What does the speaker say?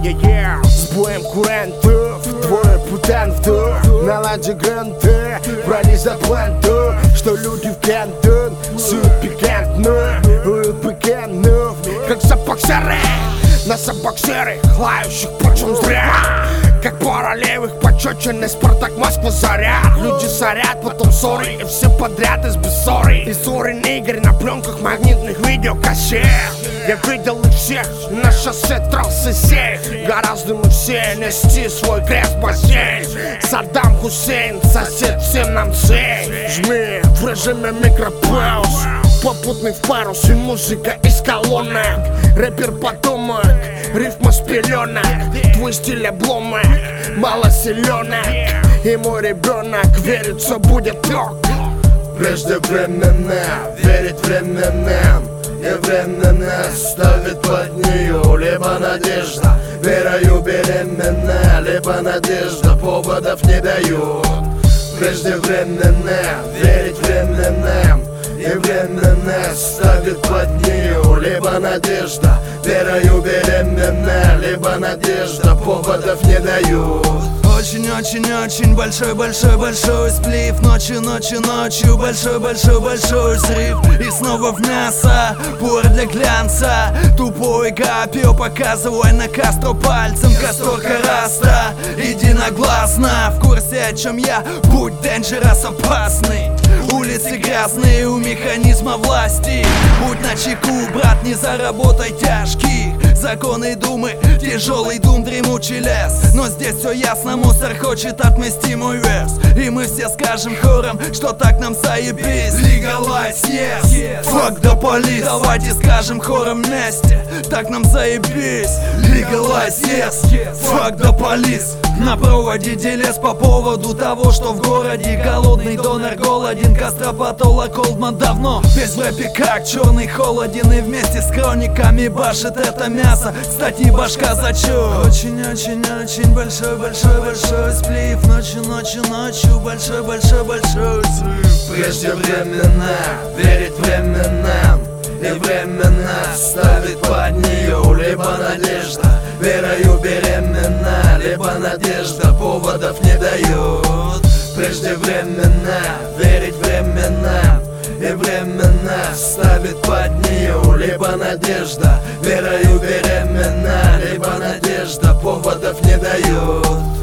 С боем курантов, двое путантов, налади гранты, брали за планту, что люди в Кентон суют пикантно, пикантнов, как собаксеры. На собаксеры, лающих почем зря, как пара левых, почеченный Спартак, Москва, заряд. Люди сорят, потом ссоры, и все подряд из бессоры. И ссоры Игорь на пленках магнитных видеокассет. Я видел их всех на шоссе трассы сеть. Гораздо мы все нести свой крест в бассейн. Саддам Хусейн, сосед, всем нам сей. Жми в режиме микропауз, попутный в парус и музыка из колонок. Рэпер потомок, рифма с пеленок, твой стиль обломок, мало селенок. И мой ребенок верит, все будет так. Преждевременно верить временным, и время нас ставит под нее либо надежда, верою беременна, либо надежда поводов не дает. Преждевременно верить временным, и время нас ставит под нее либо надежда, верою беременна, либо надежда поводов не дает. Очень-очень-очень большой сплив. Ночью, большой взрыв. И снова в мясо, пор для глянца. Тупой копье, показывай на Кастро пальцем. Касторка раста, единогласно. В курсе, о чем я, будь dangerous, опасный. Улицы грязные, у механизма власти. Будь начеку, брат, не заработай тяжких. Законы думы, тяжелый дум, дремучий лес. Но здесь все ясно, мусор хочет отмести мой верс. И мы все скажем хором, что так нам заебись. Legalize, yes, fuck the police. Давайте скажем хором вместе, так нам заебись. Legalize, yes, fuck the police. На проводе делец по поводу того, что в городе голодный донор голоден. Кастропатола Колдман давно без в рэпе как черный холоден. И вместе с хрониками башит это мясо. Кстати, башка зачет. Очень-очень-очень большой сплив. Ночью большой взрыв. Преждевременно верить временным, и время нас ставит под нее либо надежда, верою беременна, либо надежда поводов не дает. Преждевременно верить временным, и время нас ставит под нее либо надежда, верою беременна, либо надежда поводов не дает.